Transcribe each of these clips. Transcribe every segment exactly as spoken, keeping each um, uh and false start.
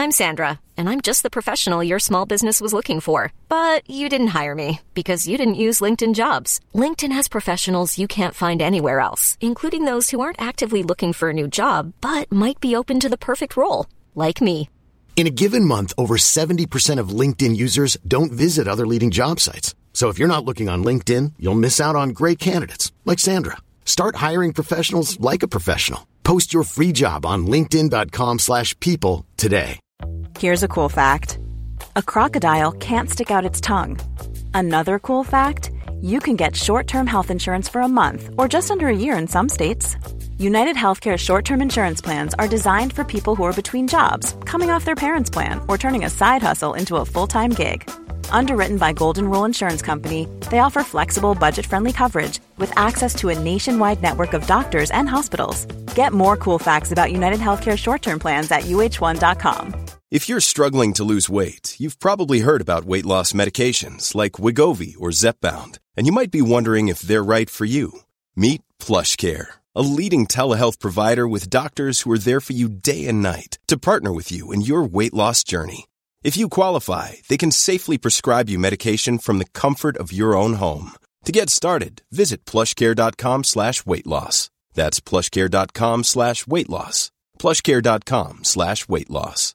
I'm Sandra, and I'm just the professional your small business was looking for. But you didn't hire me because you didn't use LinkedIn Jobs. LinkedIn has professionals you can't find anywhere else, including those who aren't actively looking for a new job, but might be open to the perfect role, like me. In a given month, over seventy percent of LinkedIn users don't visit other leading job sites. So if you're not looking on LinkedIn, you'll miss out on great candidates like Sandra. Start hiring professionals like a professional. Post your free job on linkedin.com slash people today. Here's a cool fact. A crocodile can't stick out its tongue. Another cool fact, you can get short-term health insurance for a month or just under a year in some states. United Healthcare short-term insurance plans are designed for people who are between jobs, coming off their parents' plan, or turning a side hustle into a full-time gig. Underwritten by Golden Rule Insurance Company, they offer flexible, budget-friendly coverage with access to a nationwide network of doctors and hospitals. Get more cool facts about United Healthcare short-term plans at U H one dot com. If you're struggling to lose weight, you've probably heard about weight loss medications like Wegovy or Zepbound, and you might be wondering if they're right for you. Meet PlushCare, a leading telehealth provider with doctors who are there for you day and night to partner with you in your weight loss journey. If you qualify, they can safely prescribe you medication from the comfort of your own home. To get started, visit plushcare.com slash weight loss. That's plushcare.com slash weight loss. plushcare.com slash weight loss.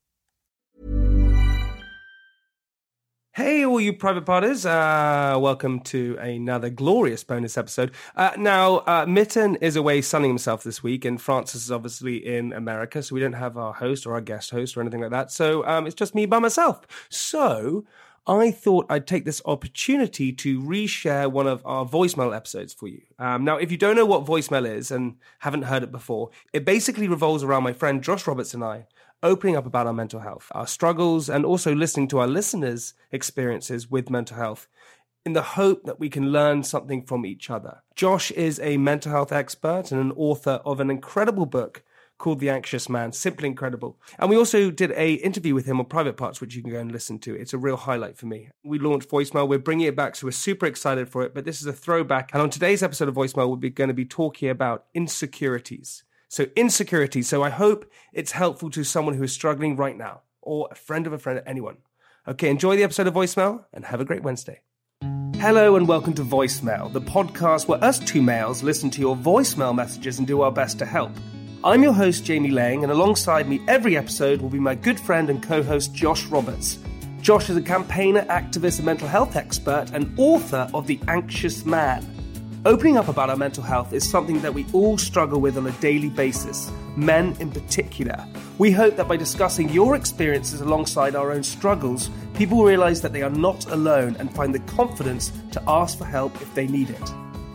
Hey, all you private parties. Uh, welcome to another glorious bonus episode. Uh, now, uh, Mitten is away sunning himself this week, and Francis is obviously in America, so we don't have our host or our guest host or anything like that. So um, it's just me by myself. So I thought I'd take this opportunity to reshare one of our voicemail episodes for you. Um, now, if you don't know what voicemail is and haven't heard it before, it basically revolves around my friend Josh Roberts and I opening up about our mental health, our struggles, and also listening to our listeners' experiences with mental health in the hope that we can learn something from each other. Josh is a mental health expert and an author of an incredible book called The Anxious Man, simply incredible. And we also did a interview with him on Private Parts, which you can go and listen to. It's a real highlight for me. We launched Voicemail. We're bringing it back, so we're super excited for it. But this is a throwback. And on today's episode of Voicemail, we're going to be talking about insecurities. So insecurity. So I hope it's helpful to someone who is struggling right now, or a friend of a friend, anyone. Okay, enjoy the episode of Voicemail and have a great Wednesday. Hello and welcome to Voicemail, the podcast where us two males listen to your voicemail messages and do our best to help. I'm your host, Jamie Lang, and alongside me every episode will be my good friend and co-host, Josh Roberts. Josh is a campaigner, activist, and mental health expert and author of The Anxious Man. Opening up about our mental health is something that we all struggle with on a daily basis, men in particular. We hope that by discussing your experiences alongside our own struggles, people will realize that they are not alone and find the confidence to ask for help if they need it.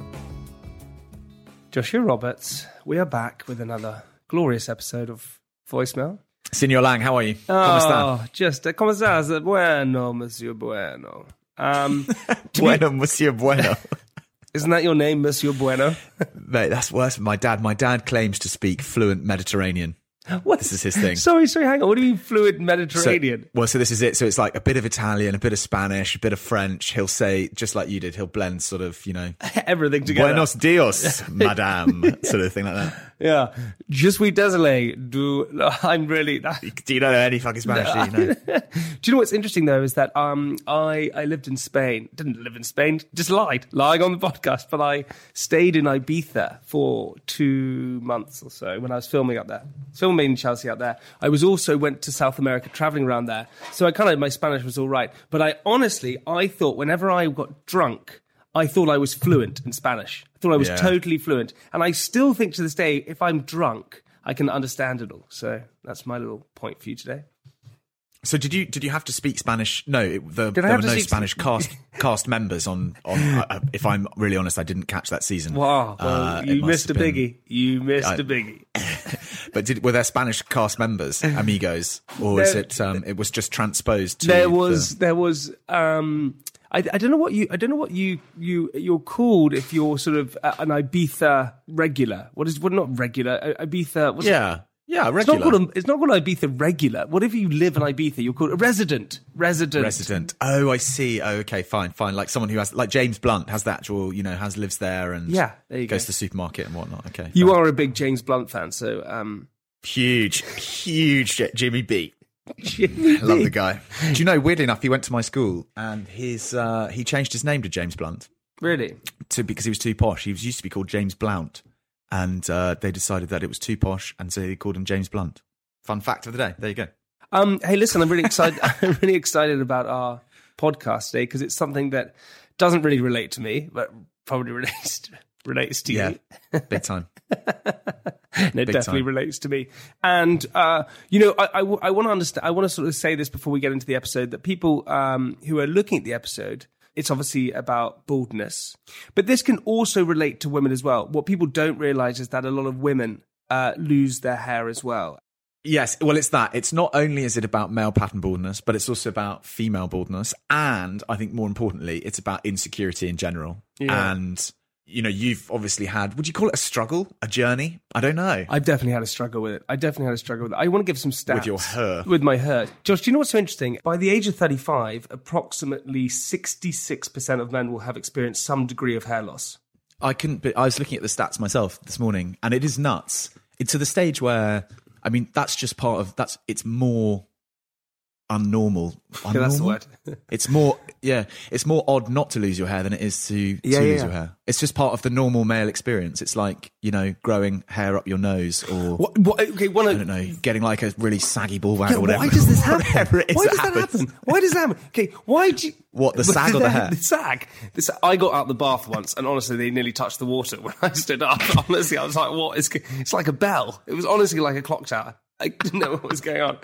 Joshua Roberts, we are back with another glorious episode of Voicemail. Senor Lang, how are you? Oh, ¿Cómo está? Just, uh, ¿cómo estás? Bueno, Monsieur Bueno. Um, bueno, Monsieur Bueno. Isn't that your name, Monsieur Bueno? Mate, that's worse than my dad. My dad claims to speak fluent Mediterranean. What? This is his thing. Sorry, sorry, hang on. What do you mean fluent Mediterranean? So, well, so this is it. So it's like a bit of Italian, a bit of Spanish, a bit of French. He'll say, just like you did, he'll blend sort of, you know, everything together. Buenos dias, madame, sort of thing like that. Yeah. Je suis désolé. Do, I'm really... Do you know any fucking Spanish? Do you know? Do you know what's interesting, though, is that um, I, I lived in Spain. Didn't live in Spain, just lied. Lying on the podcast. But I stayed in Ibiza for two months or so when I was filming up there. Filming in Chelsea out there. I was also went to South America traveling around there. So I kind of, my Spanish was all right. But I honestly, I thought whenever I got drunk, I thought I was fluent in Spanish. I thought I was yeah. totally fluent. And I still think to this day, if I'm drunk, I can understand it all. So that's my little point for you today. So did you did you have to speak Spanish? No, it, the, there were no Spanish cast cast members on. on uh, if I'm really honest, I didn't catch that season. Wow, well, uh, you missed a been, biggie. You missed I, a biggie. But did, were there Spanish cast members, amigos, or there, is it? Um, it was just transposed. To there was the... there was. Um, I, I don't know what you I don't know what you you you're called if you're sort of an Ibiza regular. What is what not regular Ibiza? What's yeah. It? Yeah, regular. It's not, called a, it's not called Ibiza regular. What if you live in Ibiza? You're called a resident. Resident. Resident. Oh, I see. Oh, okay, fine, fine. Like someone who has, like James Blunt has the actual, you know, has lives there and yeah, there you goes go. to the supermarket and whatnot. Okay. You fine. are a big James Blunt fan, so um, huge, huge Jimmy B. Jimmy I love B. the guy. Do you know, weirdly enough, he went to my school and his uh, he changed his name to James Blunt. Really? To, because he was too posh. He was used to be called James Blount. And uh, they decided that it was too posh, and so they called him James Blunt. Fun fact of the day. There you go. Um, hey, listen, I'm really excited. I'm really excited about our podcast today because it's something that doesn't really relate to me, but probably relates to, relates to yeah, you. Big time. And it Big definitely time. relates to me. And, uh, you know, I, I, I want to understand, I want to sort of say this before we get into the episode, that people um, who are looking at the episode, it's obviously about baldness. But this can also relate to women as well. What people don't realize is that a lot of women uh, lose their hair as well. Yes, well, it's that. It's not only is it about male pattern baldness, but it's also about female baldness. And I think more importantly, it's about insecurity in general. Yeah. And, you know, you've obviously had, would you call it a struggle, a journey? I don't know. I've definitely had a struggle with it. I definitely had a struggle with it. I want to give some stats. With your hair. With my hair. Josh, do you know what's so interesting? By the age of thirty-five, approximately sixty-six percent of men will have experienced some degree of hair loss. I couldn't, be, I was looking at the stats myself this morning, and it is nuts. It's to the stage where, I mean, that's just part of, that's, it's more unnormal. Yeah, that's the word. It's more, yeah, it's more odd not to lose your hair than it is to, Yeah, to yeah, lose yeah. your hair. It's just part of the normal male experience. It's like, you know, growing hair up your nose, or What, what, okay, one I of, don't know, getting like a really saggy ball bag Yeah, or whatever. why does this happen? Whatever it is why that does that happens. happen? Why does that happen? Okay, why do you... What, the sag or the hair? The sag. The sag. I got out the bath once, and honestly, they nearly touched the water when I stood up. Honestly, I was like, what is... It's like a bell. It was honestly like a clock tower. I didn't know what was going on.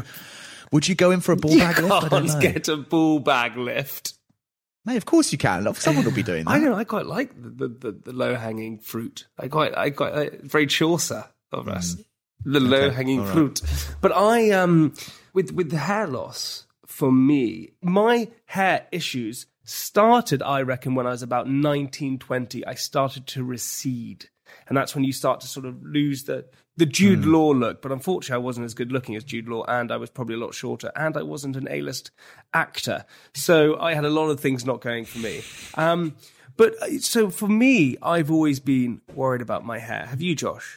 Would you go in for a ball You bag lift? I don't can't know. get a ball bag lift. Mate, of course you can. Someone will be doing that. I know. I quite like the, the, the, the low hanging fruit. I quite, I quite, I, very Chaucer of us. The low hanging all right. fruit. But I, um, with with the hair loss, for me, my hair issues started, I reckon, when I was about nineteen, twenty. I started to recede, and that's when you start to sort of lose the the Jude Hmm. Law look. But unfortunately, I wasn't as good looking as Jude Law, and I was probably a lot shorter, and I wasn't an A-list actor. So I had a lot of things not going for me. Um, but uh, so for me, I've always been worried about my hair. Have you, Josh?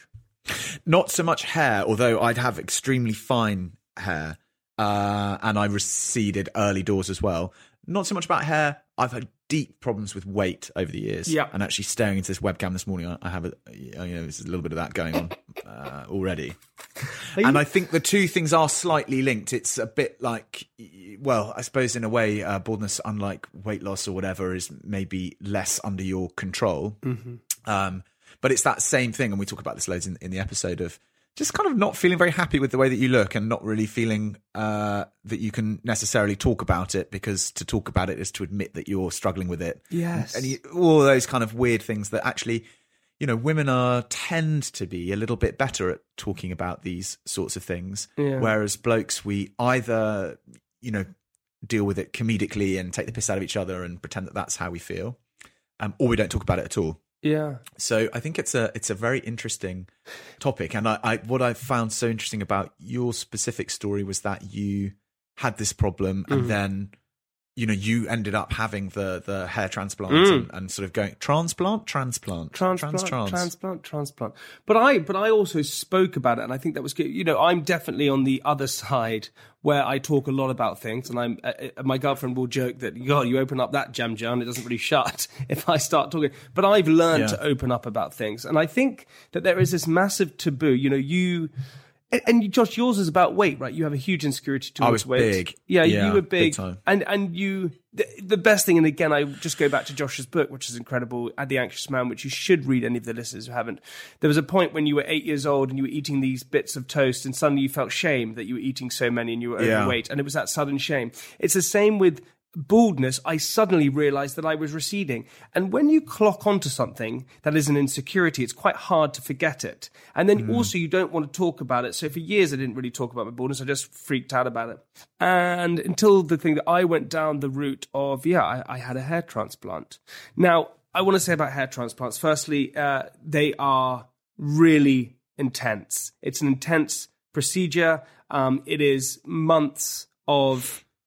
Not so much hair, although I'd have extremely fine hair, uh, and I receded early doors as well. Not so much about hair. I've had deep problems with weight over the years. Yeah. And actually staring into this webcam this morning, I, I have a, you know, there's a little bit of that going on uh, already. And I think the two things are slightly linked. It's a bit like, well, I suppose in a way, uh, baldness, unlike weight loss or whatever, is maybe less under your control. Mm-hmm. Um, but it's that same thing, and we talk about this loads in, in the episode, of just kind of not feeling very happy with the way that you look, and not really feeling uh, that you can necessarily talk about it, because to talk about it is to admit that you're struggling with it. Yes. And you, all those kind of weird things that actually, you know, women are tend to be a little bit better at talking about these sorts of things. Yeah. Whereas blokes, we either, you know, deal with it comedically and take the piss out of each other and pretend that that's how we feel, um, or we don't talk about it at all. Yeah. So I think it's a it's a very interesting topic, and I, I what I found so interesting about your specific story was that you had this problem, and Mm. then, you know, you ended up having the the hair transplant Mm. and, and sort of going transplant, transplant, Transplant, trans, trans. transplant, transplant. But I, but I also spoke about it, and I think that was good. You know, I'm definitely on the other side where I talk a lot about things, and I'm. Uh, uh, my girlfriend will joke that, God, you open up that jam jar and it doesn't really shut if I start talking. But I've learned Yeah. to open up about things, and I think that there is this massive taboo. You know, you. And, and Josh, yours is about weight, right? You have a huge insecurity towards I was weight. big. Yeah, Yeah, you were big big. time. And and you, the, the best thing, and again, I just go back to Josh's book, which is incredible, At the Anxious Man, which you should read, any of the listeners who haven't. There was a point when you were eight years old and you were eating these bits of toast, and suddenly you felt shame that you were eating so many and you were Yeah. overweight, and it was that sudden shame. It's the same with baldness. I suddenly realized that I was receding. And when you clock onto something that is an insecurity, it's quite hard to forget it. And then also you don't want to talk about it. So for years I didn't really talk about my baldness. I just freaked out about it. And until the thing that I went down the route of, yeah, I, I had a hair transplant. Now, I want to say about hair transplants. Firstly, uh, they are really intense. It's an intense procedure. Um, it is months of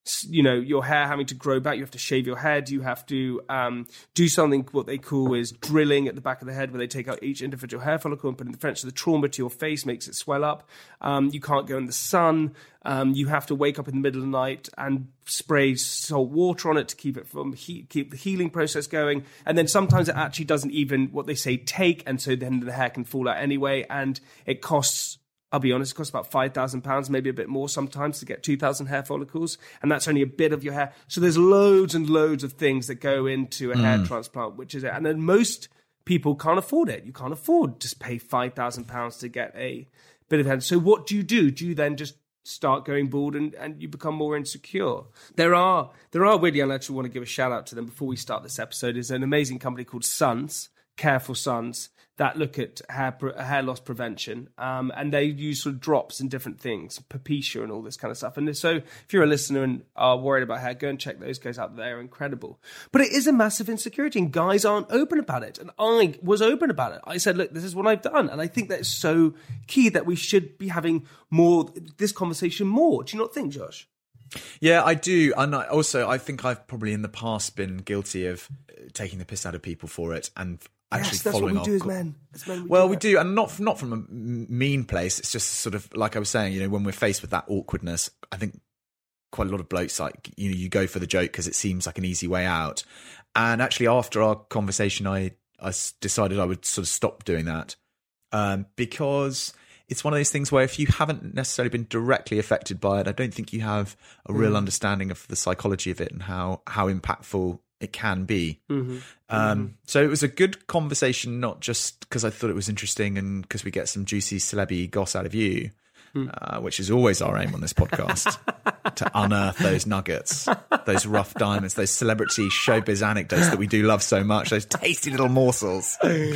you know, your hair having to grow back. You have to shave your head. You have to um, do something, what they call is drilling at the back of the head, where they take out each individual hair follicle and put it in the French. So the trauma to your face makes it swell up. Um, you can't go in the sun. Um, you have to wake up in the middle of the night and spray salt water on it to keep it from he- keep the healing process going. And then sometimes it actually doesn't even, what they say, take. And so then the hair can fall out anyway. And it costs, I'll be honest, it costs about five thousand pounds, maybe a bit more sometimes, to get two thousand hair follicles. And that's only a bit of your hair. So there's loads and loads of things that go into a mm. hair transplant, which is it. And then most people can't afford it. You can't afford to pay five thousand pounds to get a bit of hair. So what do you do? Do you then just start going bald and, and you become more insecure? There are, there are weirdly, and I actually want to give a shout out to them before we start this episode, is an amazing company called Sons, Careful Sons, that look at hair, hair loss prevention. Um, and they use sort of drops and different things, Papicia and all this kind of stuff. And so if you're a listener and are worried about hair, go and check those guys out. They're incredible. But it is a massive insecurity, and guys aren't open about it. And I was open about it. I said, look, this is what I've done. And I think that is so key, that we should be having more, this conversation more. Do you not think, Josh? Yeah, I do. And I also, I think I've probably in the past been guilty of taking the piss out of people for it, and actually yes, that's following what we do our... as men. As men we well, do we do, and not not from a mean place. It's just sort of like I was saying, you know, when we're faced with that awkwardness, I think quite a lot of blokes, like, you know, you go for the joke because it seems like an easy way out. And actually, after our conversation, I I decided I would sort of stop doing that, um, because it's one of those things where if you haven't necessarily been directly affected by it, I don't think you have a real mm. understanding of the psychology of it and how how impactful it can be. Mm-hmm. Um, mm-hmm. So it was a good conversation, not just because I thought it was interesting and because we get some juicy celebby goss out of you, mm. uh, which is always our aim on this podcast, to unearth those nuggets, those rough diamonds, those celebrity showbiz anecdotes that we do love so much, those tasty little morsels.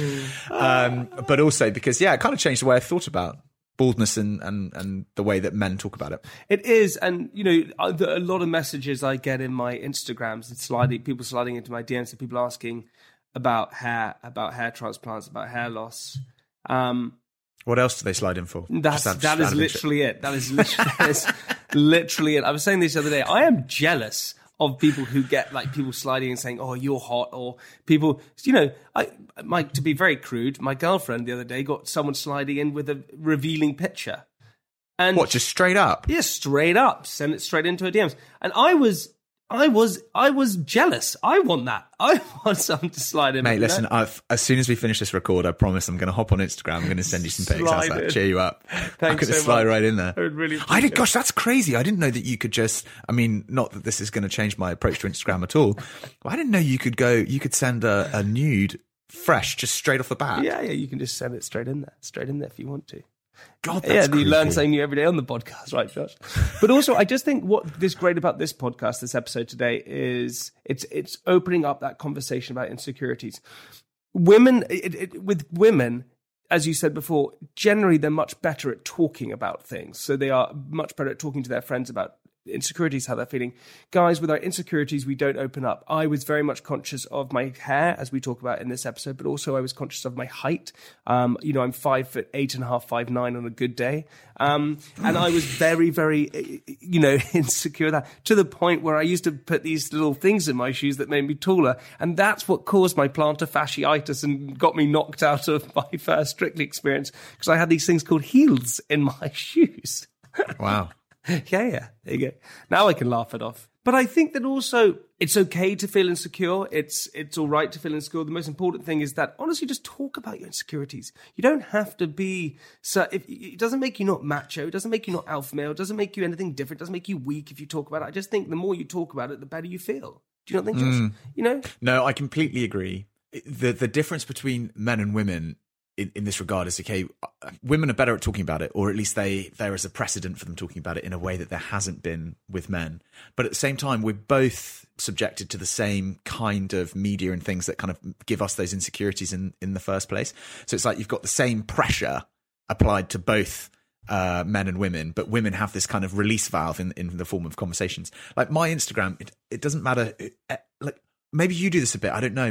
Um, but also because, yeah, it kind of changed the way I thought about baldness and, and, and the way that men talk about it. It is. And, you know, a lot of messages I get in my Instagrams, and sliding, people sliding into my D Ms, and people asking about hair, about hair transplants, about hair loss. Um, what else do they slide in for? That's, out, that is literally it. That is literally, that is literally it. I was saying this the other day. I am jealous of people who get, like, people sliding and saying, oh, you're hot, or people, you know, I, my, to be very crude, my girlfriend the other day got someone sliding in with a revealing picture. And what, just straight up? Yeah, straight up. Send it straight into her D Ms. And I was, I was, I was jealous. I want that. I want someone to slide in. Mate, listen, I've, as soon as we finish this record, I promise I'm going to hop on Instagram. I'm going to send you some pics. How's that? Cheer you up. Thanks I'm going to so slide much. right in there. I would really I did, gosh, that's crazy. I didn't know that you could just, I mean, not that this is going to change my approach to Instagram at all. But I didn't know you could go, you could send a, a nude fresh, just straight off the bat. Yeah, yeah, you can just send it straight in there. Straight in there if you want to. God, that's yeah, creepy. you learn something new every day on the podcast, right, Josh? But also, I just think what is great about this podcast, this episode today, is it's it's opening up that conversation about insecurities. Women, it, it, with women, as you said before, generally they're much better at talking about things. So they are much better at talking to their friends about insecurities, how they're feeling. Guys, with our insecurities, we don't open up. I was very much conscious of my hair, as we talk about in this episode, but also I was conscious of my height. Um, you know, I'm five foot eight and a half, five nine on a good day. Um, and I was very, very, you know, insecure that to the point where I used to put these little things in my shoes that made me taller. And that's what caused my plantar fasciitis and got me knocked out of my first Strictly experience, because I had these things called heels in my shoes. Wow. Yeah, yeah, there you go. Now I can laugh it off. But I think that also it's okay to feel insecure. It's it's all right to feel insecure. The most important thing is that, honestly, just talk about your insecurities. You don't have to be, so if, it doesn't make you not macho. It doesn't make you not alpha male. It doesn't make you anything different. It doesn't make you weak if you talk about it. I just think the more you talk about it, the better you feel. Do you not think, Josh? Mm. You know? No, I completely agree. The, the difference between men and women In, in this regard is, okay, women are better at talking about it, or at least they there is a precedent for them talking about it in a way that there hasn't been with men. But at the same time, we're both subjected to the same kind of media and things that kind of give us those insecurities in, in the first place. So it's like you've got the same pressure applied to both uh, men and women, but women have this kind of release valve in, in the form of conversations. Like my Instagram, it, it doesn't matter. It, like maybe you do this a bit, I don't know, but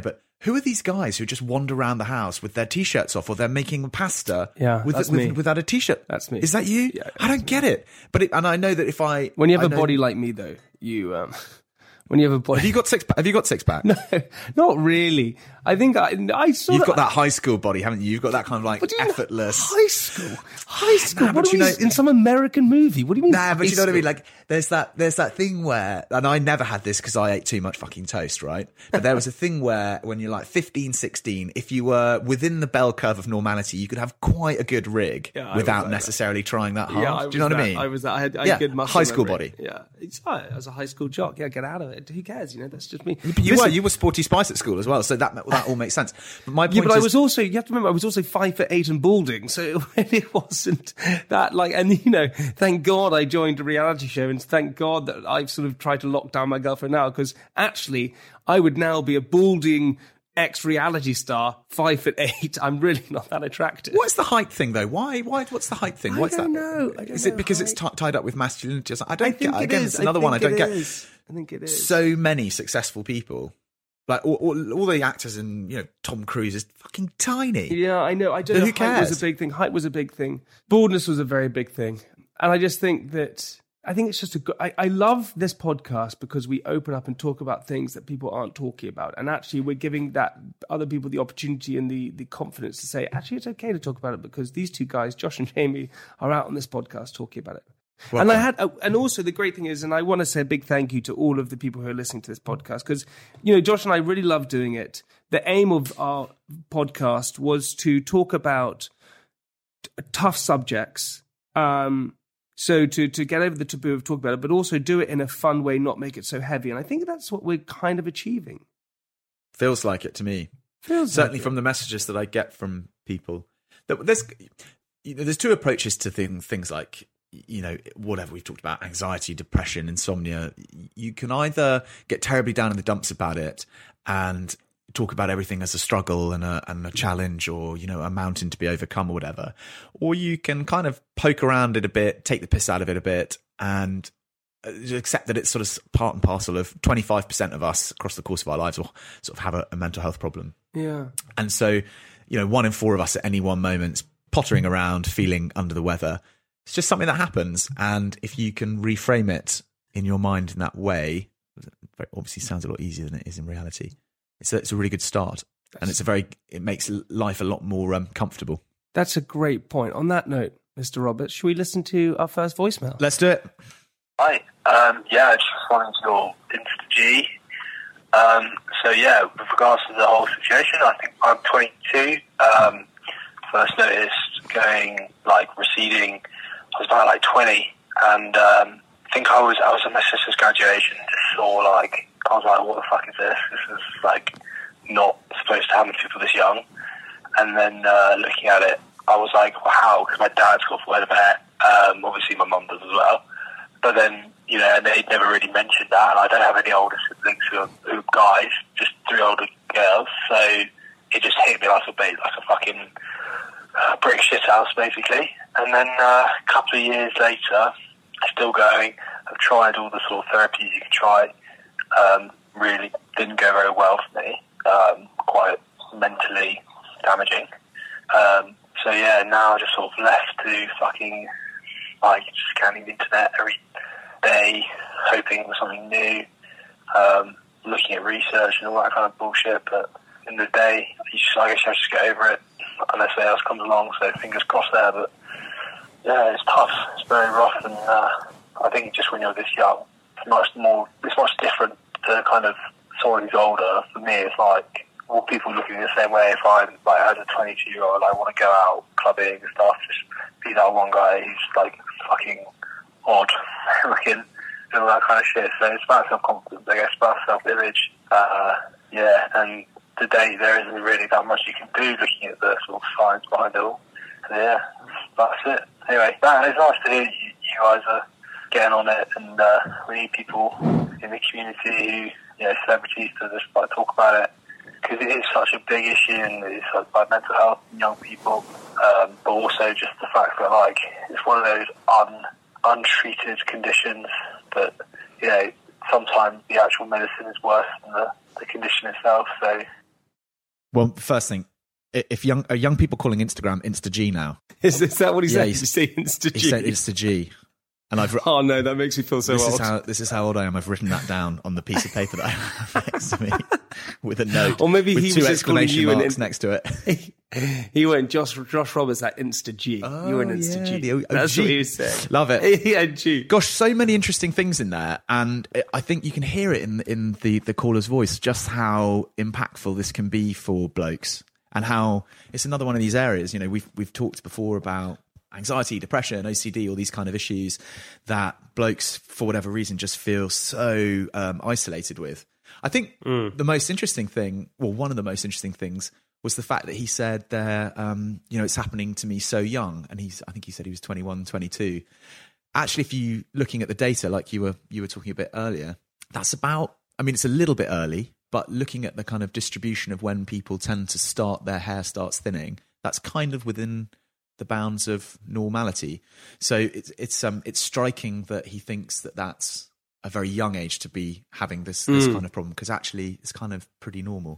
who are these guys who just wander around the house with their t-shirts off, or they're making pasta Yeah, with, that's with, me. without a t-shirt? That's me. Is that you? Yeah, I don't get it. But it, and I know that if I When you have I a know- body like me, though, you um, when you have a body, have you got six? Have you got six pack? no, not really. I think I, I sort You've of, got that high school body, haven't you? You've got that kind of like What do you mean, effortless. high school, high school. Nah, what but do you you know- in some American movie? What do you mean? Nah, but high you know what I mean. school? Like, there's that, there's that thing where, and I never had this because I ate too much fucking toast, right? But there was a thing where, when you're like fifteen, sixteen, if you were within the bell curve of normality, you could have quite a good rig Yeah, I was without like necessarily trying that hard. Yeah, I Do you know was what I that- mean? I was that. I had, I had Yeah, good muscle high school memory. body. Yeah, it's fine. As a high school jock, yeah, get out of it. Who cares? You know, that's just me. But you Listen, were, you were Sporty Spice at school as well, so that that all makes sense. But my point Yeah, but I is, was also, you have to remember, I was also five foot eight and balding, so it really wasn't that like, and you know, thank God I joined a reality show, and thank God that I've sort of tried to lock down my girlfriend now, because actually I would now be a balding ex-reality star, five foot eight. I'm really not that attractive. what's the height thing though? Why? Why? What's the height thing? I What's don't that? know. I don't is know it because it's height. t- tied up with masculinity? I don't I think get. it Again, is. it's another one I think don't it get. is. I think it is. So many successful people, like all, all, all the actors, and you know, Tom Cruise is fucking tiny. Yeah, I know. I don't But know. who Height was cares? a big thing. Height was a big thing. Baldness was a very big thing. And I just think that, I think it's just a good, I, I love this podcast because we open up and talk about things that people aren't talking about. And actually we're giving that other people the opportunity and the, the confidence to say, actually, it's okay to talk about it because these two guys, Josh and Jamie, are out on this podcast talking about it. Welcome. And I had, and also the great thing is, and I want to say a big thank you to all of the people who are listening to this podcast, because, you know, Josh and I really love doing it. The aim of our podcast was to talk about t- tough subjects. Um, so to, to get over the taboo of talking about it, but also do it in a fun way, not make it so heavy. And I think that's what we're kind of achieving. Feels like it to me. Feels Certainly like from the messages that I get from people. That There's, you know, there's two approaches to things, things like, you know, whatever we've talked about, anxiety, depression, insomnia. You can either get terribly down in the dumps about it and talk about everything as a struggle and a, and a challenge, or, you know, a mountain to be overcome or whatever. Or you can kind of poke around it a bit, take the piss out of it a bit, and accept that it's sort of part and parcel of twenty-five percent of us across the course of our lives will sort of have a, a mental health problem. Yeah. And so, you know, one in four of us at any one moment pottering around, feeling under the weather. It's just something that happens. And if you can reframe it in your mind in that way, it obviously sounds a lot easier than it is in reality. It's a, it's a really good start. And it's a very, it makes life a lot more um, comfortable. That's a great point. On that note, Mister Roberts, should we listen to our first voicemail? Let's do it. Hi. Um, yeah, just responding to your Insta G. Um, so yeah, with regards to the whole situation, I think I'm twenty-two. Um, first noticed going like receding. I was about like twenty, and um, I think I was I was at my sister's graduation. Just saw like I was like, what the fuck is this? This is like not supposed to happen to people this young. And then uh, looking at it, I was like, wow, because my dad's got quite a bit. Um, obviously, my mum does as well. But then, you know, and they never really mentioned that. And I don't have any older siblings who are, who are guys, just three older girls. So it just hit me like a bait, like a fucking uh, brick shit house, basically. And then uh, a couple of years later, still going. I've tried all the sort of therapies you can try. Um, really didn't go very well for me. Um, quite mentally damaging. Um, so yeah, now I'm just sort of left to fucking like scanning the internet every day, hoping for something new, um, looking at research and all that kind of bullshit. But in the day, you just, I guess I just get over it unless anything else comes along. So fingers crossed there. But yeah, it's tough. It's very rough, and uh, I think just when you're this young, it's much more. It's much different to kind of someone who's older. For me, it's like all people looking the same way. If I'm like as a twenty-two year old, I want to go out clubbing and stuff, just be that one guy who's like fucking odd looking and all that kind of shit. So it's about self confidence, I guess, about self image. Uh, yeah, and today there isn't really that much you can do looking at the sort of science behind it all. So yeah, that's it. Anyway, that, it's nice to hear you, you guys are getting on it, and uh, we need people in the community who, you know, celebrities to just like talk about it, because it is such a big issue, and it's like, like mental health in young people, um, but also just the fact that like it's one of those un, untreated conditions that, you know, sometimes the actual medicine is worse than the, the condition itself. So Well, first thing, if young are young people calling Instagram Insta-G now? Is, is that what he Yeah, said? he's- Did you say Insta-G? He said Insta-G. And I've Oh no, that makes me feel so this old. is how this is how old I am. I've written that down on the piece of paper that I have next to me with a note. Or maybe with he two was just calling exclamation you an marks in- next to it. He went, Josh Josh Roberts at Insta-G. Oh, You're an Insta-G. yeah, the O- That's G. what he was saying. Love it. Yeah, G. Gosh, so many interesting things in there, and I think you can hear it in in the the caller's voice just how impactful this can be for blokes, and how it's another one of these areas. You know, we've we've talked before about anxiety, depression, O C D, all these kind of issues that blokes, for whatever reason, just feel so um, isolated with. I think mm. the most interesting thing, well, one of the most interesting things, was the fact that he said there, um, you know, it's happening to me so young, and he's, I think he said he was twenty-one, twenty-two. Actually, if you looking at the data, like you were you were talking a bit earlier, that's about. I mean, it's a little bit early, but looking at the kind of distribution of when people tend to start their hair starts thinning, that's kind of within the bounds of normality. So it's it's um it's striking that he thinks that that's a very young age to be having this this mm. kind of problem, because actually it's kind of pretty normal.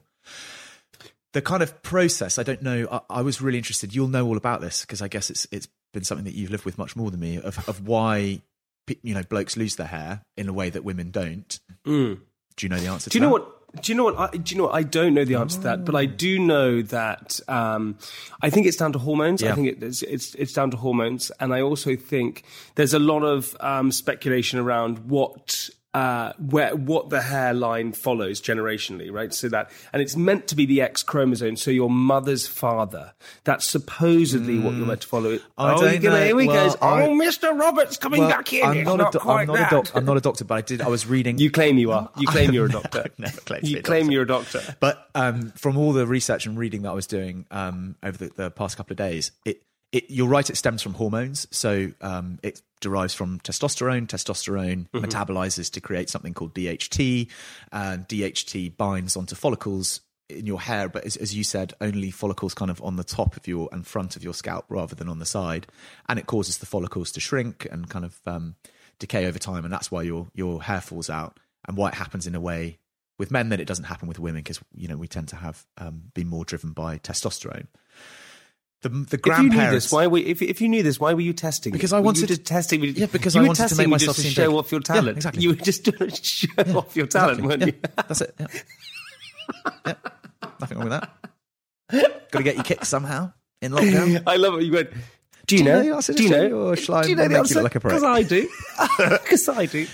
The kind of process, I don't know. I, I was really interested. You'll know all about this because I guess it's it's been something that you've lived with much more than me. Of of why you know blokes lose their hair in a way that women don't. Mm. Do you know the answer? Do to you know that? what? Do you know what? I, do you know what? I don't know the answer oh. to that, but I do know that um, I think it's down to hormones. Yeah. I think it, it's, it's it's down to hormones, and I also think there's a lot of um, speculation around what. Uh, where what the hairline follows generationally, right? So that, and it's meant to be the X chromosome. So your mother's father. That's supposedly mm. what you're meant to follow. I oh, don't gonna, know. Here he well, goes. I, oh, Mister Roberts coming well, back in. I'm It's not, not, a, do- quite I'm not that. a doctor. I'm not a doctor, but I did. I was reading. You claim you are. You claim you're a doctor. I've never claimed to you be a claim doctor. you're a doctor. But um, from all the research and reading that I was doing um, over the, the past couple of days, it. It, you're right, it stems from hormones. So um, it derives from testosterone. Testosterone mm-hmm. metabolizes to create something called D H T. And D H T binds onto follicles in your hair. But as, as you said, only follicles kind of on the top of your and front of your scalp rather than on the side. And it causes the follicles to shrink and kind of um, decay over time. And that's why your, your hair falls out, and why it happens in a way with men that it doesn't happen with women, because you know we tend to have um, been more driven by testosterone. The, the grandparents. If you knew this, why were if, if you knew this, why were you testing? Because me? I Were wanted you just to testing. Me? Yeah, because you I were wanted to testing make me myself just to seem show big. off your talent. Yeah, exactly. You were just doing to show yeah, off your talent, exactly. weren't yeah, you? That's it. Yeah. yeah. Nothing wrong with that. Got to get your kicks somehow in lockdown. I love it. You went. Do you Do you know? know the answer to Do you this, know? or shall I do you know the make you answer? look like a prick? Because I do. Because I do.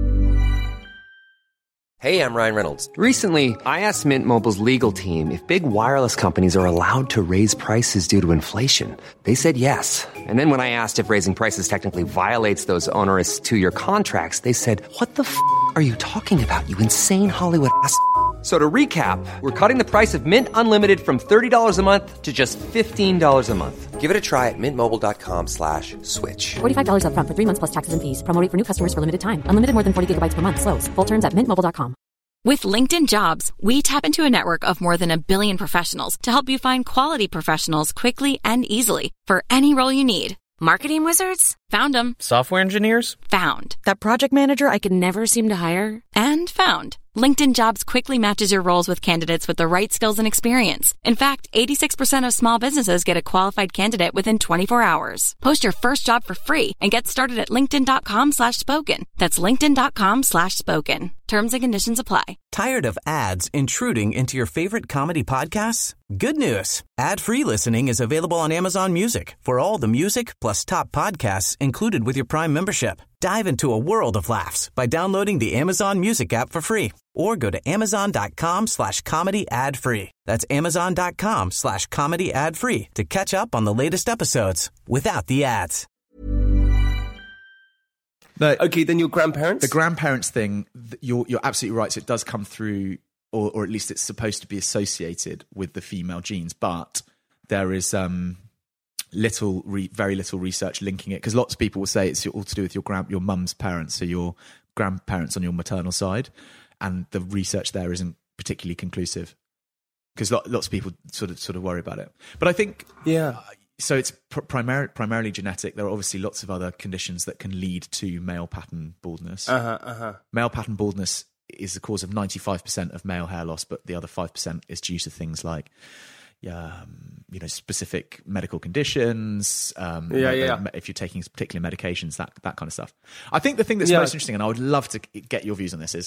Hey, I'm Ryan Reynolds. Recently, I asked Mint Mobile's legal team if big wireless companies are allowed to raise prices due to inflation. They said yes. And then when I asked if raising prices technically violates those onerous two-year contracts, they said, "What the f*** are you talking about, you insane Hollywood ass f- So to recap, we're cutting the price of Mint Unlimited from thirty dollars a month to just fifteen dollars a month. Give it a try at mintmobile.com slash switch. forty-five dollars up front for three months plus taxes and fees. Promo rate for new customers for limited time. Unlimited more than forty gigabytes per month. Slows full terms at mint mobile dot com. With LinkedIn Jobs, we tap into a network of more than a billion professionals to help you find quality professionals quickly and easily for any role you need. Marketing wizards? Found them. Software engineers? Found. That project manager I could never seem to hire? And found. LinkedIn Jobs quickly matches your roles with candidates with the right skills and experience. In fact, eighty-six percent of small businesses get a qualified candidate within twenty-four hours. Post your first job for free and get started at linkedin.com slash spoken. That's linkedin.com slash spoken. Terms and conditions apply. Tired of ads intruding into your favorite comedy podcasts? Good news. Ad-free listening is available on Amazon Music for all the music plus top podcasts included with your Prime membership. Dive into a world of laughs by downloading the Amazon Music app for free or go to amazon.com slash comedy ad free. That's amazon.com slash comedy ad free to catch up on the latest episodes without the ads. No, Okay, then your grandparents? the grandparents thing, th- you're you're absolutely right. So it does come through, or or at least it's supposed to be associated with the female genes, but there is um little, re- very little research linking it, because lots of people will say it's all to do with your grand, your mum's parents, so your grandparents on your maternal side, and the research there isn't particularly conclusive, because lot, lots of people sort of sort of worry about it. But I think Yeah. so it's pr- primar- primarily genetic. There are obviously lots of other conditions that can lead to male pattern baldness. Uh-huh, uh-huh. Male pattern baldness is the cause of ninety-five percent of male hair loss, but the other five percent is due to things like, um, you know, specific medical conditions. Um, yeah, yeah. If you're taking particular medications, that that kind of stuff. I think the thing that's yeah. most interesting, and I would love to get your views on this, is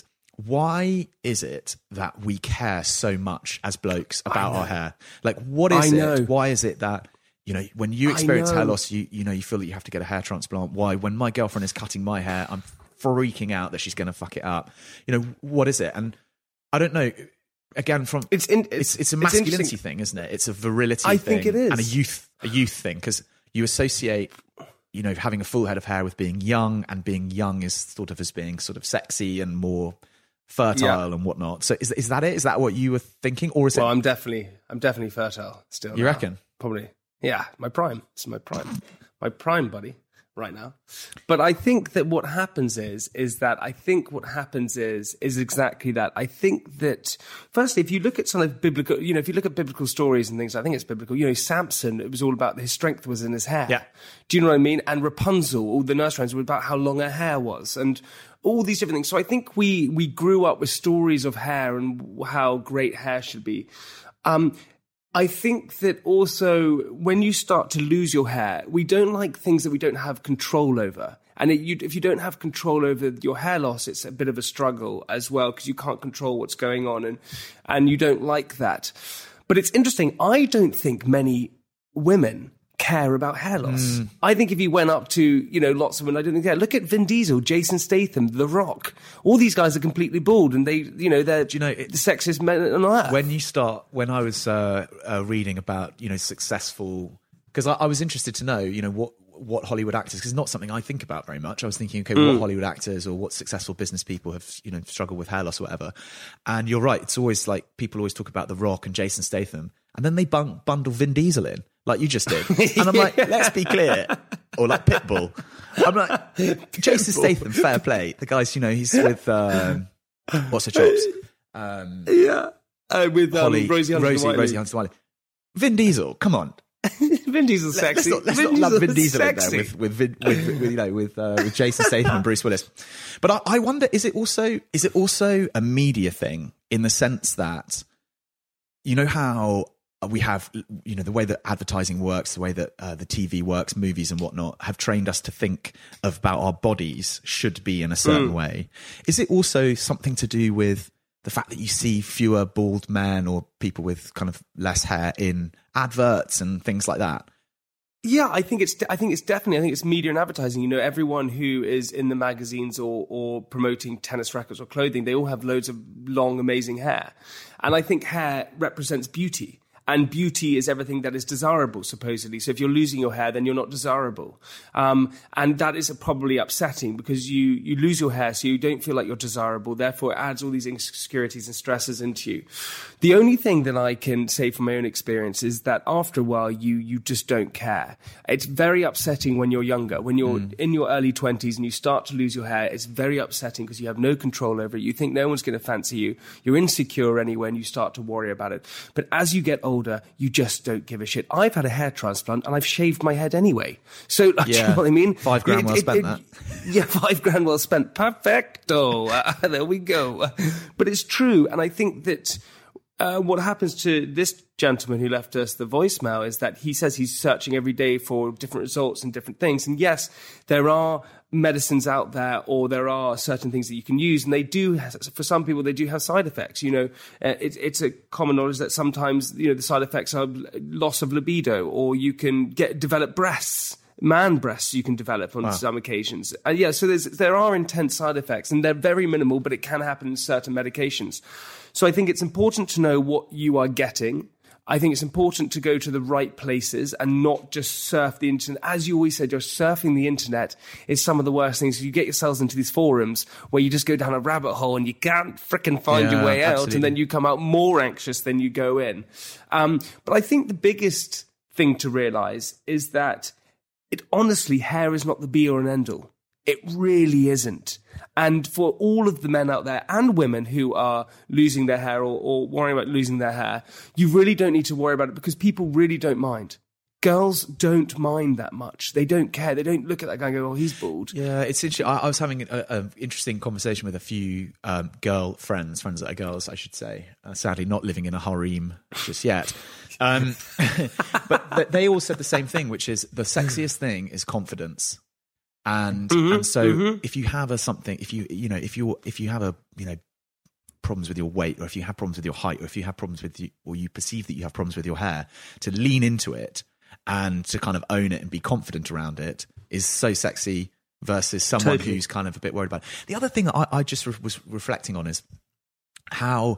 why is it that we care so much as blokes about our hair? Like, what is I know. it? Why is it that, you know, when you experience know. hair loss, you you know, you feel that you have to get a hair transplant? Why, when my girlfriend is cutting my hair, I'm freaking out that she's going to fuck it up? You know, what is it? And I don't know. Again, from it's in, it's, it's it's a masculinity thing, isn't it? It's a virility I thing, think it is, and a youth a youth thing, because you associate, you know, having a full head of hair with being young, and being young is thought of as being sort of sexy and more fertile yeah. and whatnot. So is is that it? Is that what you were thinking, or is well, it? Well, I'm definitely I'm definitely fertile still. You now. reckon? Probably. Yeah, my prime. It's my prime. My prime, buddy. Right now. But I think that what happens is, is that I think what happens is, is exactly that. I think that, firstly, if you look at some of biblical, you know, if you look at biblical stories and things, I think it's biblical. You know, Samson, it was all about his strength was in his hair. Yeah. Do you know what I mean? And Rapunzel, all the nurse rhymes were about how long her hair was and all these different things. So I think we, we grew up with stories of hair and how great hair should be. Um, I think that also when you start to lose your hair, we don't like things that we don't have control over. And it, you, if you don't have control over your hair loss, it's a bit of a struggle as well, because you can't control what's going on, and and you don't like that. But it's interesting. I don't think many women care about hair loss. Mm. I think if you went up to, you know, lots of women, I don't think they care. Look at Vin Diesel, Jason Statham, The Rock. All these guys are completely bald, and they, you know, they're Do you know, it, the sexiest men on earth. When you start, when I was uh, uh, reading about, you know, successful, because I, I was interested to know, you know, what what Hollywood actors, because it's not something I think about very much. I was thinking, okay, mm. what Hollywood actors or what successful business people have, you know, struggled with hair loss or whatever. And you're right, it's always like, people always talk about The Rock and Jason Statham, and then they bun- bundle Vin Diesel in, like you just did. And I'm like, let's be clear. Or like Pitbull. I'm like, Jason Statham, fair play. The guy's, you know, he's with, um, what's her chops? Um, yeah. Uh, with um, Holly, Rosie Huntington Whiteley. Rosie Huntington Whiteley. Vin Diesel, come on. Vin Diesel's sexy. Let's not, let's Vin not love Vin Diesel's Diesel in sexy. there with with, Vin, with, with you know with uh, with Jason Statham and Bruce Willis. But I, I wonder, is it also is it also a media thing, in the sense that, you know how we have, you know, the way that advertising works, the way that uh, the T V works, movies and whatnot, have trained us to think of about our bodies should be in a certain mm. way. Is it also something to do with the fact that you see fewer bald men or people with kind of less hair in adverts and things like that? Yeah, I think it's. I think it's definitely. I think it's media and advertising. You know, everyone who is in the magazines or or promoting tennis rackets or clothing, they all have loads of long, amazing hair, and I think hair represents beauty. And beauty is everything that is desirable, supposedly. So if you're losing your hair, then you're not desirable. Um, and that is probably upsetting, because you, you lose your hair, so you don't feel like you're desirable. Therefore, it adds all these insecurities and stresses into you. The only thing that I can say from my own experience is that after a while, you you just don't care. It's very upsetting when you're younger. When you're mm. in your early twenties and you start to lose your hair, it's very upsetting because you have no control over it. You think no one's going to fancy you. You're insecure anyway, and you start to worry about it. But as you get older, older, you just don't give a shit. I've had a hair transplant and I've shaved my head anyway. So, yeah. do you know what I mean? Five grand it, well it, spent, it, that. Yeah, five grand well spent. Perfecto. Uh, there we go. But it's true. And I think that uh, what happens to this gentleman who left us the voicemail is that he says he's searching every day for different results and different things. And yes, there are medicines out there, or there are certain things that you can use, and they do, for some people, they do have side effects. You know, uh, it, it's a common knowledge that sometimes, you know, the side effects are loss of libido, or you can get develop breasts. Man breasts you can develop on wow. some occasions. Uh, yeah, so there's, there are intense side effects, and they're very minimal, but it can happen in certain medications. So I think it's important to know what you are getting. I think it's important to go to the right places and not just surf the internet. As you always said, you're surfing the internet is some of the worst things. You get yourselves into these forums where you just go down a rabbit hole and you can't frickin' find yeah, your way absolutely. out, and then you come out more anxious than you go in. Um, but I think the biggest thing to realize is that it honestly, hair is not the be-all and end-all. It really isn't. And for all of the men out there and women who are losing their hair or, or worrying about losing their hair, you really don't need to worry about it, because people really don't mind. girls don't mind that much. They don't care. They don't look at that guy and go, oh, he's bald. Yeah, it's interesting. I, I was having an interesting conversation with a few um, girl friends, friends that are girls, I should say. Uh, sadly, not living in a harem just yet. Um, but they all said the same thing, which is the sexiest thing is confidence. And mm-hmm, and so mm-hmm. if you have a something, if you you know if you if you have a you know problems with your weight, or if you have problems with your height, or if you have problems with you, or you perceive that you have problems with your hair, to lean into it and to kind of own it and be confident around it is so sexy versus someone totally. who's kind of a bit worried about it. The other thing that I, I just re- was reflecting on is how,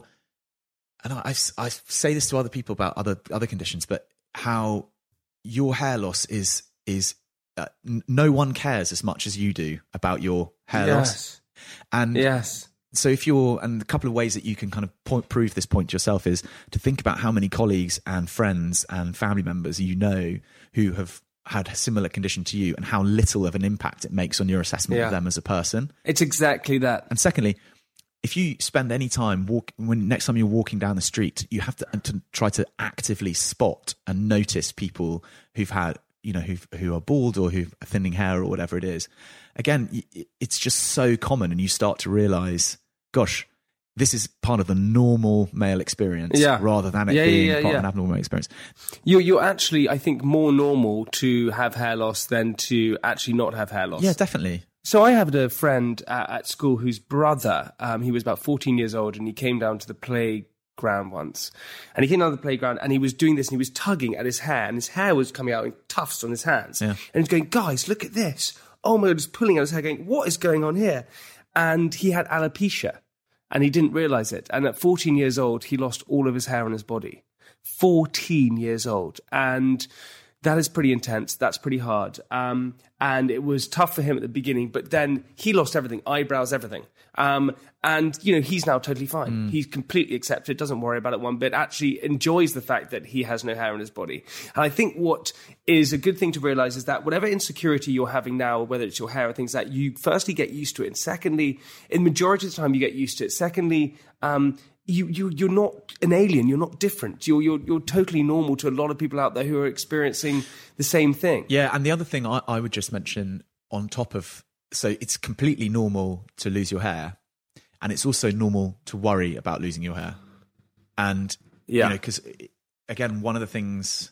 and I, I, I say this to other people about other other conditions, but how your hair loss is is uh, n- no one cares as much as you do about your hair yes. loss. And yes. So if you're, and a couple of ways that you can kind of point, prove this point to yourself is to think about how many colleagues and friends and family members you know who have had a similar condition to you, and how little of an impact it makes on your assessment yeah. of them as a person. It's exactly that. And secondly, if you spend any time walk, when next time you're walking down the street, you have to, to try to actively spot and notice people who've had, you know, who who are bald or who are thinning hair or whatever it is. Again, it's just so common, and you start to realise, gosh, this is part of the normal male experience yeah. rather than it yeah, being yeah, yeah, part yeah. of an abnormal experience. You're, you're actually, I think, more normal to have hair loss than to actually not have hair loss. Yeah, definitely. So I had a friend uh, at school whose brother, um, he was about fourteen years old, and he came down to the playground once. And he came down to the playground, and he was doing this, and he was tugging at his hair, and his hair was coming out in tufts on his hands. Yeah. And he's going, guys, look at this. Oh my God, just pulling at his hair, going, what is going on here? And he had alopecia. And he didn't realise it. And at fourteen years old, he lost all of his hair on his body. fourteen years old. And that is pretty intense. That's pretty hard. Um, and it was tough for him at the beginning, but then he lost everything, eyebrows, everything. Um, and, you know, he's now totally fine. Mm. He's completely accepted, doesn't worry about it one bit, actually enjoys the fact that he has no hair on his body. And I think what is a good thing to realise is that whatever insecurity you're having now, whether it's your hair or things like that, you firstly get used to it. And secondly, in the majority of the time you get used to it. Secondly, um, You, you, you're not an alien. You're not different. You're, you're, you're totally normal to a lot of people out there who are experiencing the same thing. Yeah, and the other thing I, I would just mention on top of, so it's completely normal to lose your hair, and it's also normal to worry about losing your hair. And, yeah. you know, because, again, one of the things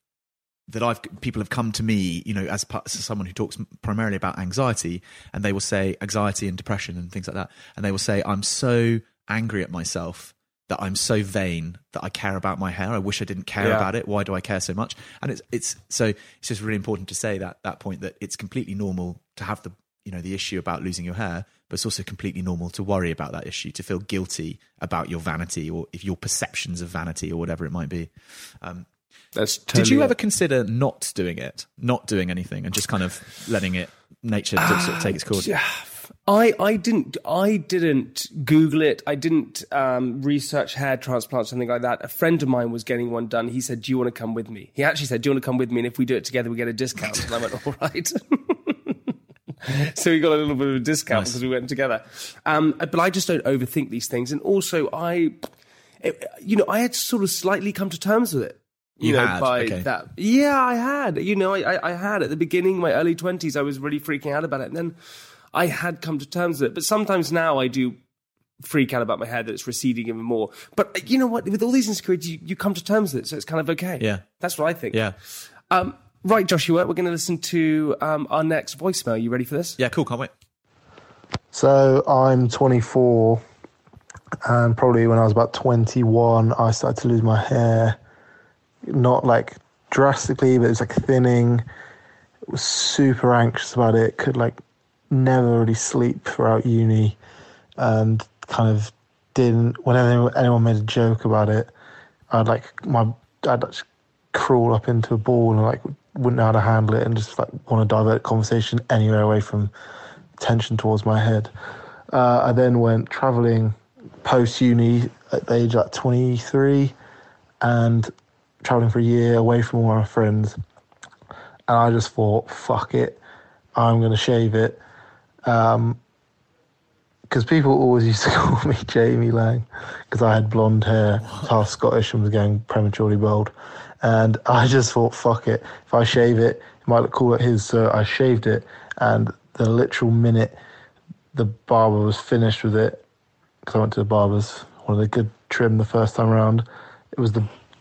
that I've, people have come to me, you know, as, as someone who talks primarily about anxiety, and they will say anxiety and depression and things like that, and they will say, I'm so angry at myself that I'm so vain that I care about my hair. I wish I didn't care yeah. about it. Why do I care so much? And it's it's so it's just really important to say that that point, that it's completely normal to have the you know the issue about losing your hair, but it's also completely normal to worry about that issue, to feel guilty about your vanity, or if your perceptions of vanity, or whatever it might be. Um, That's totally did you ever it. consider not doing it, not doing anything, and just kind of letting it nature uh, sort of take its course? Yeah. I, I didn't I didn't Google it. I didn't um, research hair transplants or something like that. A friend of mine was getting one done. He said, do you want to come with me? He actually said, do you want to come with me? And if we do it together, we get a discount. And I went, all right. So we got a little bit of a discount nice. because we went together. Um, but I just don't overthink these things. And also, I, it, you know, I had to sort of slightly come to terms with it. You, you know, had? by okay. that. Yeah, I had. You know, I, I had. At the beginning, my early twenties, I was really freaking out about it. And then I had come to terms with it. But sometimes now I do freak out about my hair, that it's receding even more. But you know what? With all these insecurities, you, you come to terms with it, so it's kind of okay. Yeah. That's what I think. Yeah. Um, right, Joshua, we're going to listen to um, our next voicemail. You ready for this? Yeah, cool. Can't wait. So I'm twenty-four, and probably when I was about twenty-one, I started to lose my hair. Not like drastically, but it was like thinning. I was super anxious about it. Could like never really sleep throughout uni, and kind of didn't. Whenever anyone made a joke about it, I'd like my I'd just crawl up into a ball and like wouldn't know how to handle it, and just like want to divert conversation anywhere away from tension towards my head. Uh, I then went travelling post uni at the age of like twenty-three, and travelling for a year away from all my friends, and I just thought, fuck it, I'm going to shave it. Um, because people always used to call me Jamie Lang because I had blonde hair, was half Scottish and was going prematurely bald. And I just thought, fuck it. If I shave it, it might look cool at his. So I shaved it. And the literal minute the barber was finished with it, because I went to the barber's, one of the good trim the first time around, it was the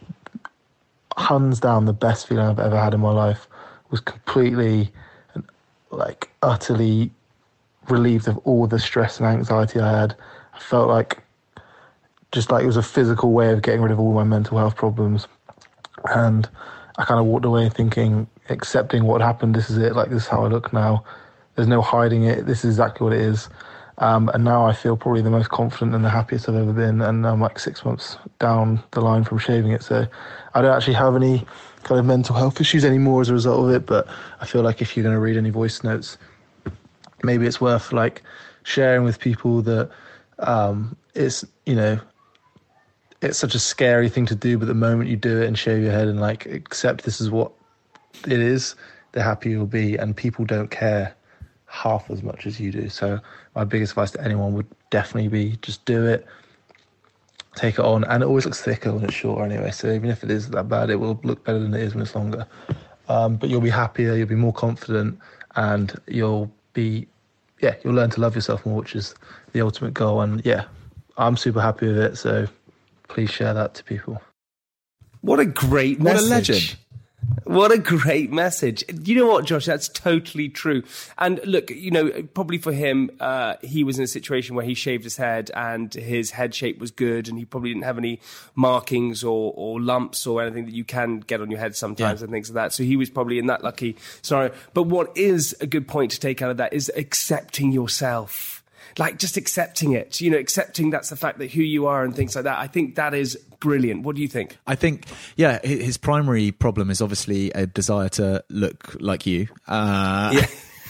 hands down the best feeling I've ever had in my life. It was completely, like, utterly relieved of all the stress and anxiety I had. I felt like, just like it was a physical way of getting rid of all my mental health problems. And I kind of walked away thinking, accepting what happened, this is it, like this is how I look now. There's no hiding it, this is exactly what it is. Um, and now I feel probably the most confident and the happiest I've ever been, and I'm like six months down the line from shaving it, so I don't actually have any kind of mental health issues anymore as a result of it. But I feel like if you're going to read any voice notes, maybe it's worth like sharing with people that um, it's, you know, it's such a scary thing to do, but the moment you do it and shave your head and like accept this is what it is, the happier you'll be. And people don't care half as much as you do. So my biggest advice to anyone would definitely be just do it, take it on. And it always looks thicker when it's shorter anyway, so even if it is that bad, it will look better than it is when it's longer. Um, but you'll be happier, you'll be more confident, and you'll be, yeah, you'll learn to love yourself more, which is the ultimate goal. And yeah, I'm super happy with it, so please share that to people. What a great message. What a legend. What a great message. You know what, Josh? That's totally true. And look, you know, probably for him, uh, he was in a situation where he shaved his head and his head shape was good, and he probably didn't have any markings or, or lumps or anything that you can get on your head sometimes, yeah, and things like that. So he was probably in that lucky scenario. But what is a good point to take out of that is accepting yourself. Like, just accepting it, you know, accepting that's the fact that who you are and things like that. I think that is brilliant. What do you think? I think, yeah, his primary problem is obviously a desire to look like you. Uh, yeah.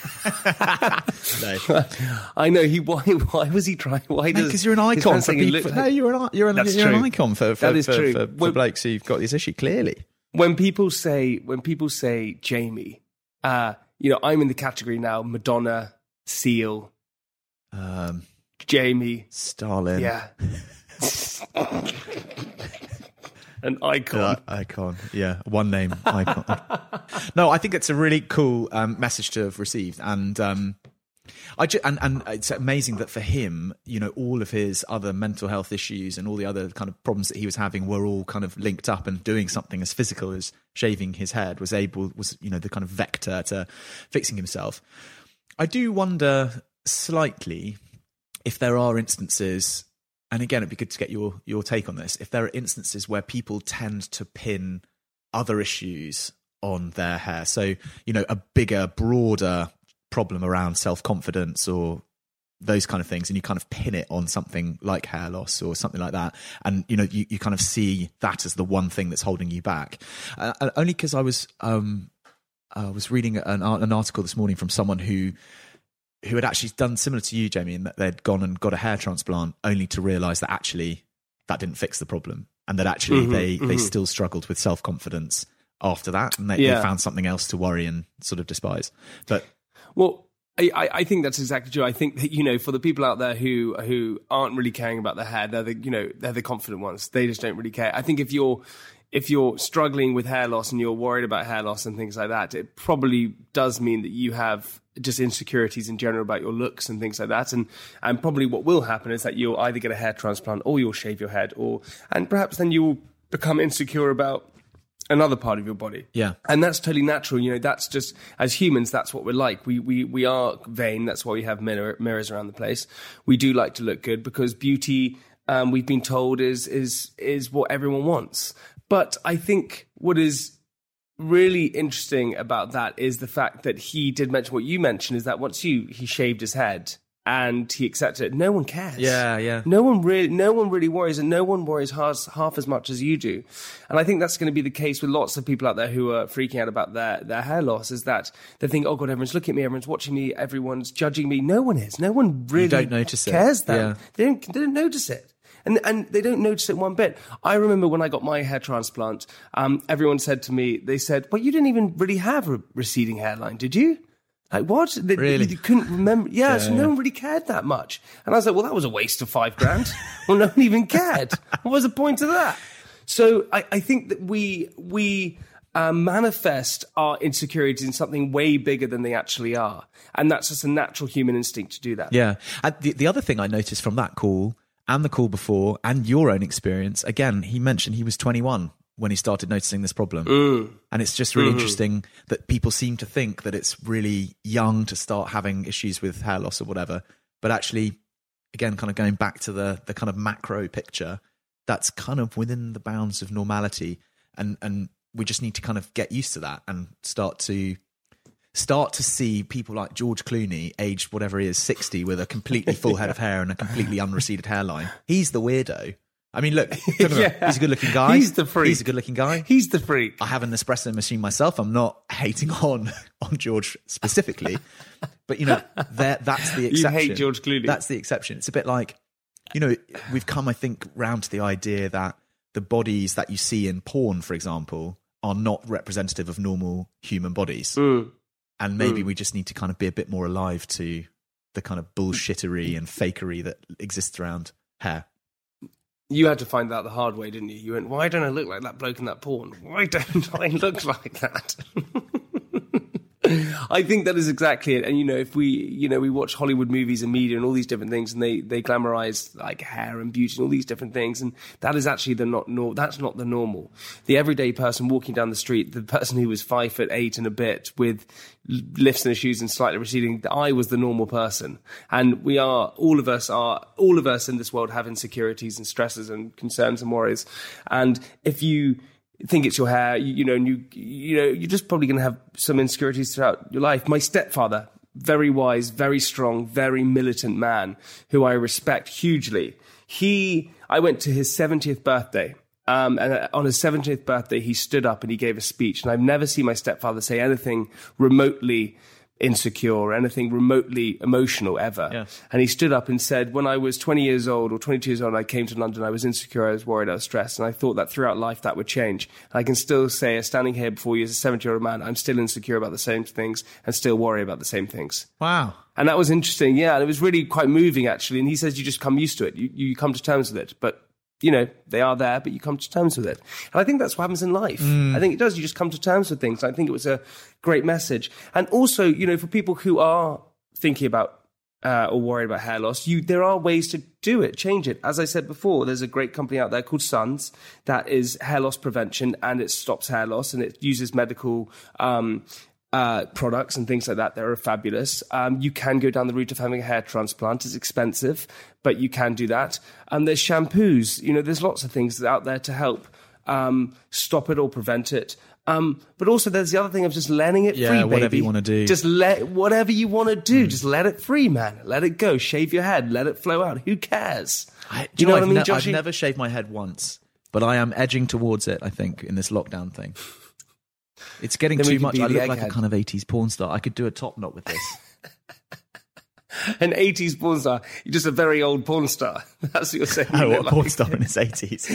No. I know. He why why was he trying? Why does because you're an icon for people? Look, no, you're an you're an, you're an icon for for, that is for, true. for, for, for blokes who've got this issue clearly. When people say when people say Jamie, uh, you know, I'm in the category now. Madonna, Seal. Um, Jamie, Stalin, yeah, an icon, uh, icon, yeah, one name, icon. No, I think it's a really cool um, message to have received, and um, I ju- and and it's amazing that for him, you know, all of his other mental health issues and all the other kind of problems that he was having were all kind of linked up, and doing something as physical as shaving his head was able was you know the kind of vector to fixing himself. I do wonder slightly if there are instances, and again it'd be good to get your your take on this, if there are instances where people tend to pin other issues on their hair, so you know a bigger, broader problem around self-confidence or those kind of things, and you kind of pin it on something like hair loss or something like that, and you know you, you kind of see that as the one thing that's holding you back. Uh, only because I was um I was reading an, an article this morning from someone who who had actually done similar to you, Jamie, in that they'd gone and got a hair transplant only to realise that actually that didn't fix the problem, and that actually mm-hmm, they, mm-hmm. they still struggled with self-confidence after that, and they, yeah. they found something else to worry and sort of despise. But well, I, I think that's exactly true. I think that, you know, for the people out there who who aren't really caring about their hair, they're the, you know, they're the confident ones. They just don't really care. I think if you're if you're struggling with hair loss and you're worried about hair loss and things like that, it probably does mean that you have just insecurities in general about your looks and things like that. And and probably what will happen is that you'll either get a hair transplant or you'll shave your head, or and perhaps then you'll become insecure about another part of your body. Yeah. And that's totally natural. You know, that's just, as humans, that's what we're like. We we we are vain. That's why we have mirror, mirrors around the place. We do like to look good because beauty, um, we've been told, is is is what everyone wants. But I think what is really interesting about that is the fact that he did mention what you mentioned, is that once you he shaved his head and he accepted it, no one cares. Yeah, yeah. No one really, no one really worries, and no one worries half, half as much as you do. And I think that's going to be the case with lots of people out there who are freaking out about their, their hair loss, is that they think, oh God, everyone's looking at me, everyone's watching me, everyone's judging me. No one is. No one really you don't notice cares it. that. Yeah. They don't, they don't notice it. And and they don't notice it one bit. I remember when I got my hair transplant, um, everyone said to me, they said, well, you didn't even really have a receding hairline, did you? Like, what? They, Really? You couldn't remember? Yeah, yeah, so no one really cared that much. And I was like, well, that was a waste of five grand. Well, no one even cared. What was the point of that? So I, I think that we we uh, manifest our insecurities in something way bigger than they actually are. And that's just a natural human instinct to do that. Yeah. And the, the other thing I noticed from that call and the call before and your own experience, again, he mentioned he was twenty-one when he started noticing this problem. Mm. And it's just really mm-hmm. interesting that people seem to think that it's really young to start having issues with hair loss or whatever. But actually, again, kind of going back to the the kind of macro picture, that's kind of within the bounds of normality. And and we just need to kind of get used to that and start to start to see people like George Clooney, aged whatever he is, sixty, with a completely full head of hair and a completely unreceded hairline. He's the weirdo. I mean, look, yeah. he's a good-looking guy. He's the freak. He's a good-looking guy. He's the freak. I have an espresso machine myself. I'm not hating on on George specifically, but you know, that's the exception. You hate George Clooney. That's the exception. It's a bit like, you know, we've come, I think, round to the idea that the bodies that you see in porn, for example, are not representative of normal human bodies, mm. and maybe mm. we just need to kind of be a bit more alive to the kind of bullshittery and fakery that exists around hair. You had to find out the hard way, didn't you? You went, why don't I look like that bloke in that porn? Why don't I look like that? I think that is exactly it. And, you know, if we, you know, we watch Hollywood movies and media and all these different things, and they, they glamorize like hair and beauty and all these different things. And that is actually the not, no, that's not the normal. The everyday person walking down the street, the person who was five foot eight and a bit with lifts in his shoes and slightly receding, I was the normal person. And we are, all of us are, all of us in this world have insecurities and stresses and concerns and worries. And if you think it's your hair, you, you know, and you, you know, you're just probably going to have some insecurities throughout your life. My stepfather, very wise, very strong, very militant man who I respect hugely. He, I went to his seventieth birthday. Um, and on his seventieth birthday, he stood up and he gave a speech. And I've never seen my stepfather say anything remotely insecure or anything remotely emotional ever. Yeah. And he stood up and said, when I was twenty years old or twenty-two years old, I came to London, I was insecure, I was worried, I was stressed. And I thought that throughout life that would change. And I can still say, standing here before you as a seventy-year-old man, I'm still insecure about the same things and still worry about the same things. Wow. And that was interesting. Yeah. And it was really quite moving, actually. And he says, you just come used to it. You, you come to terms with it. But you know, they are there, but you come to terms with it. And I think that's what happens in life. Mm. I think it does. You just come to terms with things. I think it was a great message. And also, you know, for people who are thinking about uh, or worried about hair loss, you there are ways to do it, change it. As I said before, there's a great company out there called Suns that is hair loss prevention, and it stops hair loss, and it uses medical um Uh, products and things like that that are fabulous. Um, you can go down the route of having a hair transplant. It's expensive, but you can do that. And there's shampoos. You know, there's lots of things out there to help um, stop it or prevent it. Um, but also there's the other thing of just letting it yeah, free, baby. whatever you want to do. Just let whatever you want to do. Mm. Just let it free, man. Let it go. Shave your head. Let it flow out. Who cares? I, do you know, know what I mean, ne- Joshy? I've never shaved my head once, but I am edging towards it, I think, in this lockdown thing. It's getting too much. I look like a kind of eighties porn star. I could do a top knot with this. An eighties porn star. You're just a very old porn star. That's what you're saying. Oh, what, a like. porn star in his eighties.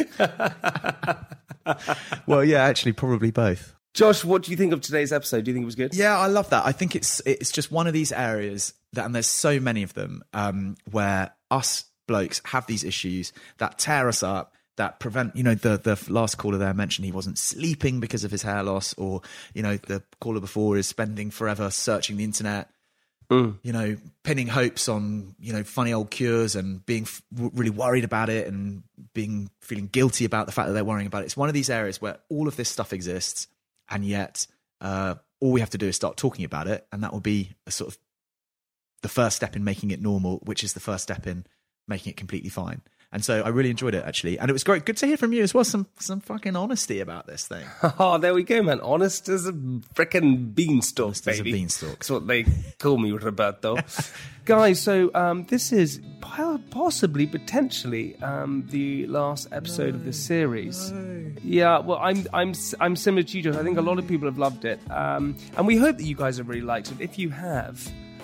Well, yeah, actually, probably both. Josh, what do you think of today's episode? Do you think it was good? Yeah, I love that. I think it's it's just one of these areas that, and there's so many of them, um, where us blokes have these issues that tear us up, that prevent, you know, the, the last caller there mentioned he wasn't sleeping because of his hair loss, or, you know, the caller before is spending forever searching the internet, mm. you know, pinning hopes on, you know, funny old cures and being f- really worried about it and being feeling guilty about the fact that they're worrying about it. It's one of these areas where all of this stuff exists, and yet uh, all we have to do is start talking about it, and that will be a sort of the first step in making it normal, which is the first step in making it completely fine. And so I really enjoyed it, actually. And it was great. Good to hear from you as well. Some some fucking honesty about this thing. Oh, there we go, man. Honest as a frickin' beanstalk, Honest baby. as a beanstalk. That's what they call me, Roberto. Guys, so um, this is possibly, potentially, um, the last episode no, of the series. No. Yeah, well, I'm I'm I'm similar to you, Josh. I think a lot of people have loved it. Um, and we hope that you guys have really liked it. If you have,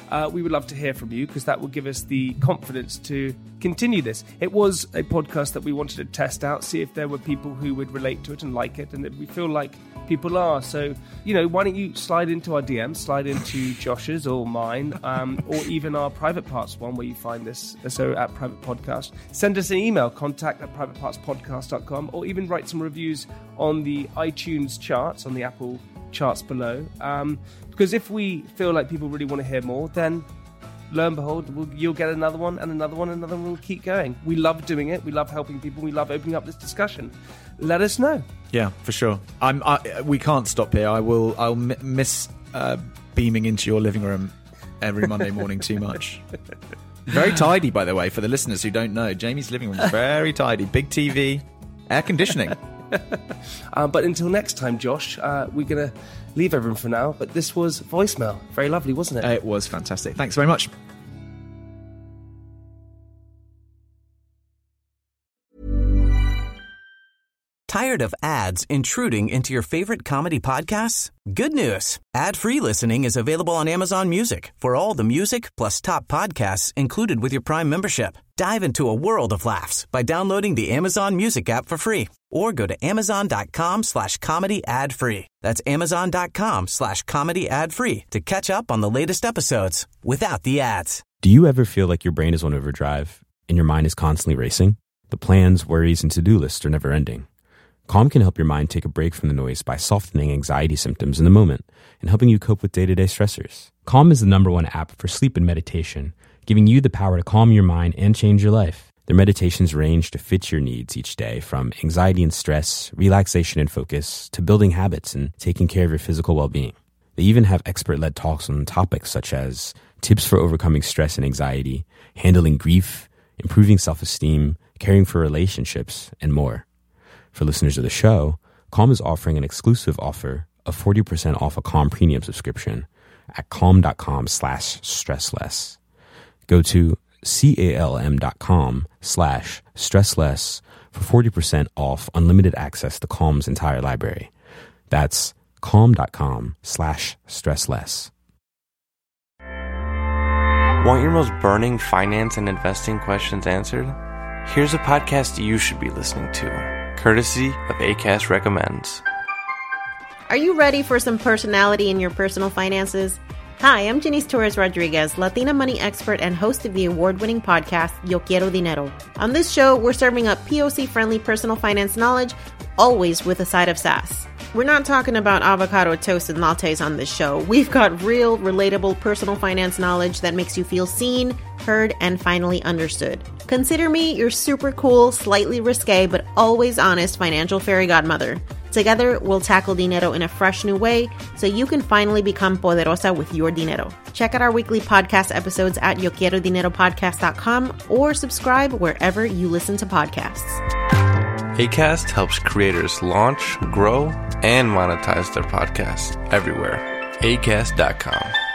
uh, we would love to hear from you because that will give us the confidence to continue this. It was a podcast that we wanted to test out, see if there were people who would relate to it and like it, and that we feel like people are. So, you know, why don't you slide into our D Ms, slide into Josh's or mine, um, or even our Private Parts one where you find this, so at Private Podcast. Send us an email, contact at private parts podcast dot com, or even write some reviews on the iTunes charts, on the Apple charts below. Um, because if we feel like people really want to hear more, then lo and behold, we'll, you'll get another one and another one and another one. We'll keep going. We love doing it. We love helping people. We love opening up this discussion. Let us know. Yeah, for sure. I'm. I, we can't stop here. I will. I'll m- miss uh, beaming into your living room every Monday morning too much. Very tidy, by the way, for the listeners who don't know. Jamie's living room is very tidy. Big T V, air conditioning. uh, but until next time, Josh, uh, we're going to leave everyone for now. But this was Voicemail. Very lovely, wasn't it? It was fantastic. Thanks very much. Tired of ads intruding into your favorite comedy podcasts? Good news. Ad-free listening is available on Amazon Music for all the music plus top podcasts included with your Prime membership. Dive into a world of laughs by downloading the Amazon Music app for free or go to amazon.com slash comedy ad free. That's amazon.com slash comedy ad free to catch up on the latest episodes without the ads. Do you ever feel like your brain is on overdrive and your mind is constantly racing? The plans, worries, and to-do lists are never ending. Calm can help your mind take a break from the noise by softening anxiety symptoms in the moment and helping you cope with day-to-day stressors. Calm is the number one app for sleep and meditation, giving you the power to calm your mind and change your life. Their meditations range to fit your needs each day, from anxiety and stress, relaxation and focus, to building habits and taking care of your physical well-being. They even have expert-led talks on topics such as tips for overcoming stress and anxiety, handling grief, improving self-esteem, caring for relationships, and more. For listeners of the show, Calm is offering an exclusive offer of forty percent off a Calm premium subscription at calm.com slash stressless. Go to calm.com slash stressless for forty percent off unlimited access to Calm's entire library. That's calm.com slash stressless. Want your most burning finance and investing questions answered? Here's a podcast you should be listening to, courtesy of Acast Recommends. Are you ready for some personality in your personal finances? Hi, I'm Janice Torres-Rodriguez, Latina money expert and host of the award-winning podcast, Yo Quiero Dinero. On this show, we're serving up P O C-friendly personal finance knowledge, always with a side of sass. We're not talking about avocado toast and lattes on this show. We've got real, relatable personal finance knowledge that makes you feel seen, heard, and finally understood. Consider me your super cool, slightly risque, but always honest financial fairy godmother. Together, we'll tackle dinero in a fresh new way so you can finally become poderosa with your dinero. Check out our weekly podcast episodes at yo quiero dinero podcast dot com or subscribe wherever you listen to podcasts. Acast helps creators launch, grow, and monetize their podcasts everywhere. acast dot com.